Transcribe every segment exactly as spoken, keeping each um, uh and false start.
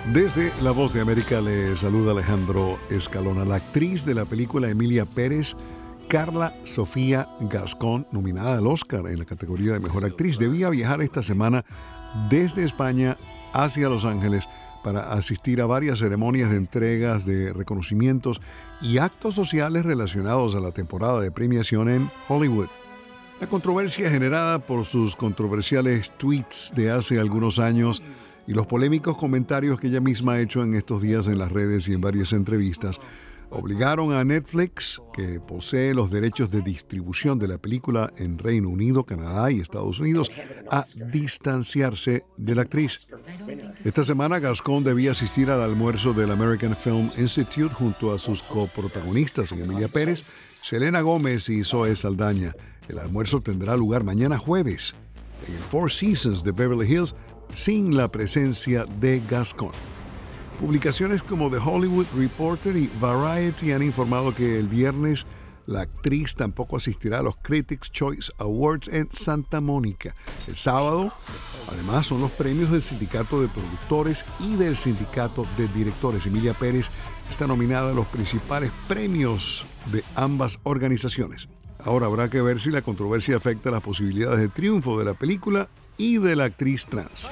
Desde La Voz de América le saluda Alejandro Escalona. La actriz de la película Emilia Pérez, Carla Sofía Gascón, nominada al Oscar en la categoría de Mejor Actriz, debía viajar esta semana desde España hacia Los Ángeles para asistir a varias ceremonias de entregas de reconocimientos y actos sociales relacionados a la temporada de premiación en Hollywood. La controversia generada por sus controversiales tweets de hace algunos años y los polémicos comentarios que ella misma ha hecho en estos días en las redes y en varias entrevistas obligaron a Netflix, que posee los derechos de distribución de la película en Reino Unido, Canadá y Estados Unidos, a distanciarse de la actriz. Esta semana Gascón debía asistir al almuerzo del American Film Institute junto a sus coprotagonistas, Emilia Pérez, Selena Gómez y Zoe Saldaña. El almuerzo tendrá lugar mañana jueves en el Four Seasons de Beverly Hills, sin la presencia de Gascón. Publicaciones como The Hollywood Reporter y Variety han informado que el viernes la actriz tampoco asistirá a los Critics' Choice Awards en Santa Mónica. El sábado, además, son los premios del Sindicato de Productores y del Sindicato de Directores. Emilia Pérez está nominada a los principales premios de ambas organizaciones. Ahora habrá que ver si la controversia afecta las posibilidades de triunfo de la película y de la actriz trans.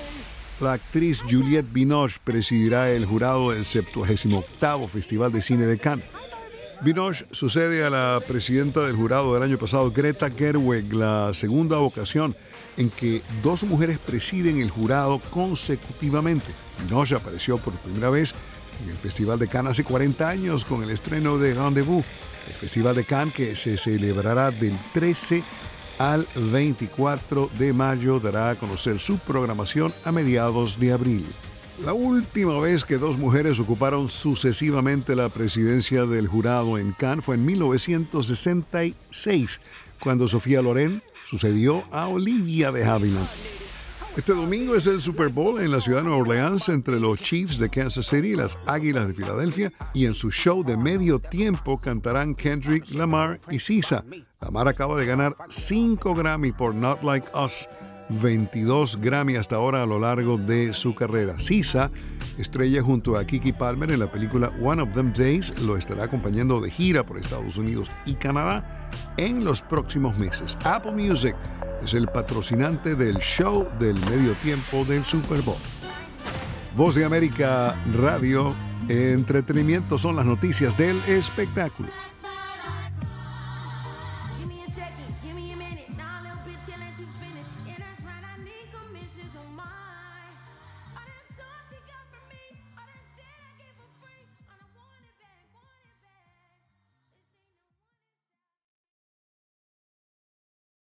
La actriz Juliette Binoche presidirá el jurado del septuagésimo octavo Festival de Cine de Cannes. Binoche sucede a la presidenta del jurado del año pasado, Greta Gerwig, la segunda ocasión en que dos mujeres presiden el jurado consecutivamente. Binoche apareció por primera vez en el Festival de Cannes hace cuarenta años con el estreno de Rendezvous, el Festival de Cannes que se celebrará del trece al veinticuatro de mayo, dará a conocer su programación a mediados de abril. La última vez que dos mujeres ocuparon sucesivamente la presidencia del jurado en Cannes fue en mil novecientos sesenta y seis, cuando Sofía Loren sucedió a Olivia de Havilland. Este domingo es el Super Bowl en la ciudad de Nueva Orleans entre los Chiefs de Kansas City y las Águilas de Filadelfia, y en su show de medio tiempo cantarán Kendrick Lamar y S Z A. Lamar acaba de ganar cinco Grammy por Not Like Us, veintidós Grammy hasta ahora a lo largo de su carrera. S Z A, estrella junto a Keke Palmer en la película One of Them Days, lo estará acompañando de gira por Estados Unidos y Canadá en los próximos meses. Apple Music es el patrocinante del show del medio tiempo del Super Bowl. Voz de América Radio, entretenimiento son las noticias del espectáculo.